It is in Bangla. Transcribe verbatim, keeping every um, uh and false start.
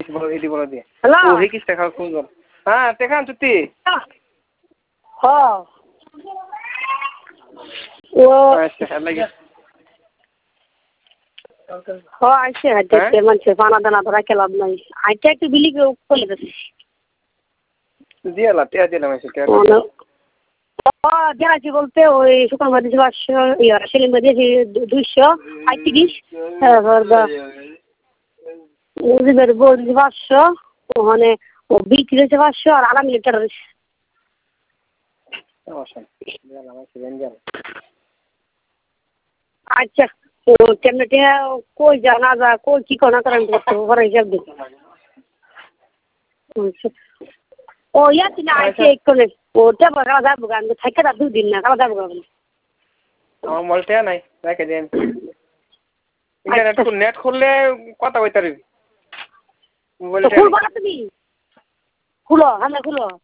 বলো হিদি বলো দিয়ে হ্যালো ও হি কিস টাকা কোন হ্যাঁ টেকা আনছুতি হ্যাঁ ও আচ্ছা লাগি হ্যাঁ আইছে হাইতে মানুষে পানা দানা ধরা খেলাম নাই আইটা একটু বিলি করে দিছি দিয়ে লা টিয়া দিলাম এসে টিয়া ও দেখাচ্ছি বলতে ওই শুকান বাদি পাঁচশো ইয়া সেলিম বাদি দুইশো পঁয়ত্রিশ মুজিবের বদি পাঁচশো ওখানে ও বিক্রি হয়েছে পাঁচশো আর আড়াই লিটার হয়েছে আচ্ছা ও কেমনে টিয়া কই যা না যা কই কি কোনা করেন করতে ঘরে হিসাব দিন ও ইয়াতি না আইছে করে ওটা বড় যাবো গান থাকে না দুদিন না কালা যাবো গান আমার মলটা নাই রেখে দেন ইন্টারনেট খুল নেট খুললে কথা কইতে পারবি মোবাইল খুলবা না তুমি খুলো হ্যাঁ খুলো